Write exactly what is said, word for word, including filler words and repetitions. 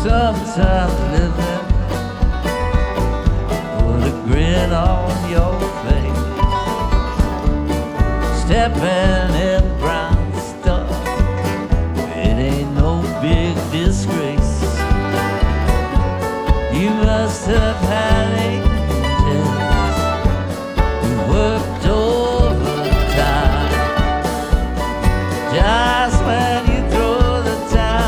sometimes living with a grin on your face, stepping in brown stuff. It ain't no big disgrace. You must have had